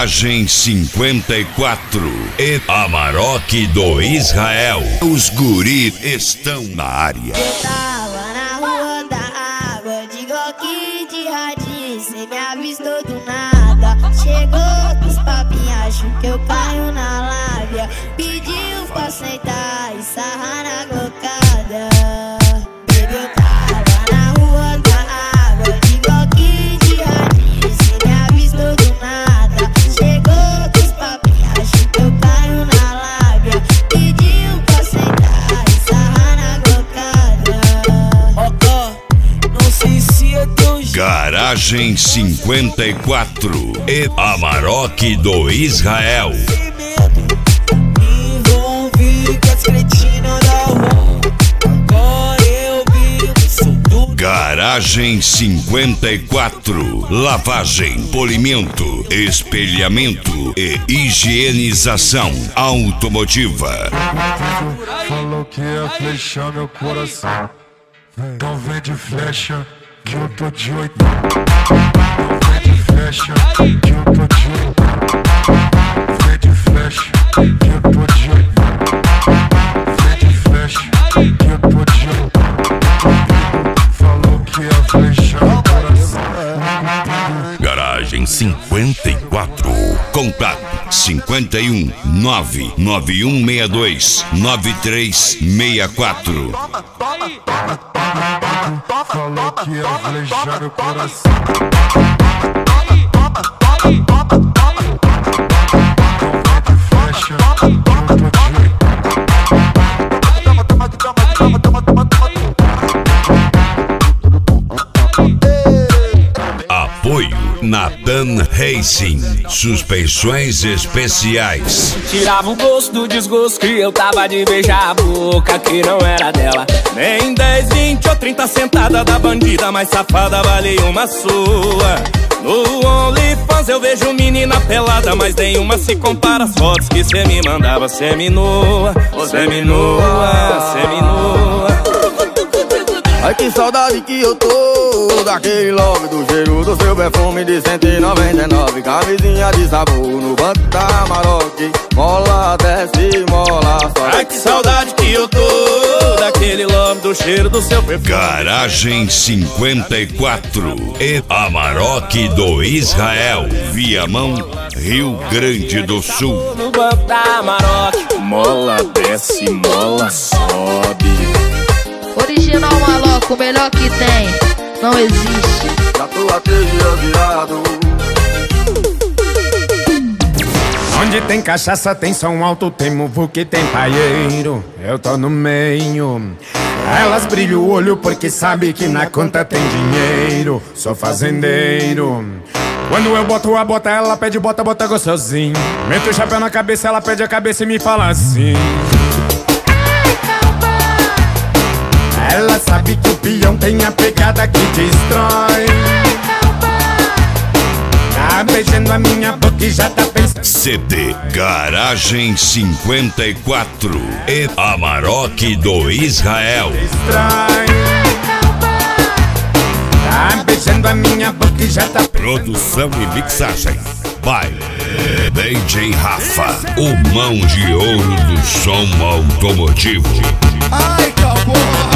Garagem 54 e Amarok do Israel. Os guri estão na área. Eu tava na rua da água, de Glock de radinho, cê me avistou do nada. Chegou com os papinhos, acho que eu caio na lábia. Pediu pra sentar e sarrar na glocada. Baby, eu tava na rua da água, de Glock de radinho, cê me avistou do nada. Chegou com os papinhos, acho que eu caio na lábia. Pediu pra sentar e sarrar na glocada. Não sei se é teu jeito. Garagem 54 e Amarok do Israel. Me envolvi com as cretinas da rua. Agora eu vi que sou tudo. Garagem 54. Lavagem, polimento, espelhamento e higienização automotiva. Falou que ia flechar meu coração. Então vem de flecha, que eu tô de 8. Vem de flecha, que eu tô de 8. Vem de flecha, que eu tô de 8. Vem de flecha, que eu tô de 8. Falou que ia flechar meu coração. Garagem 54. Contato 51 99162 9364. Falou que ia flejar meu coração. Flecha, que eu tô de 8. Apoio Natan Racing. Suspensões especiais. Tirava o gosto do desgosto que eu tava de beijar a boca que não era dela. Nem 10, 20 ou 30 sentada da bandida mais safada vale uma sua. No OnlyFans eu vejo menina pelada, mas nenhuma se compara às fotos que cê me mandava. Semi-nua, semi-nua, semi-nua. Ai que saudade que eu tô daquele love, do cheiro do seu perfume de 199. Camisinha de sabor no banco da Amarok. Mola, desce, mola, sobe. Ai que saudade que eu tô daquele love, do cheiro do seu perfume. Garagem 54 e Amarok do Israel. Viamão, Rio Grande do Sul. No banco da Amarok. Mola, desce, mola, sobe. Original Maloco, o melhor que tem, não existe. Já tô há 3 dias virado. Onde tem cachaça, tem som alto, tem muvuque, tem paieiro. Eu tô no meio. Elas brilham o olho porque sabe que na conta tem dinheiro. Sou fazendeiro. Quando eu boto a bota, ela pede bota, bota gostosinho. Meto o chapéu na cabeça, ela pede a cabeça e me fala assim. Ela sabe que o peão tem a pegada que destrói. Tá beijando a minha boca e já tá pensando. CD Garagem 54 e Amarok do Israel. Destrói. Tá beijando a minha boca e já tá. Produção e mixagem by DJ Rafa, o mão de ouro do som automotivo. Ai, cowboy!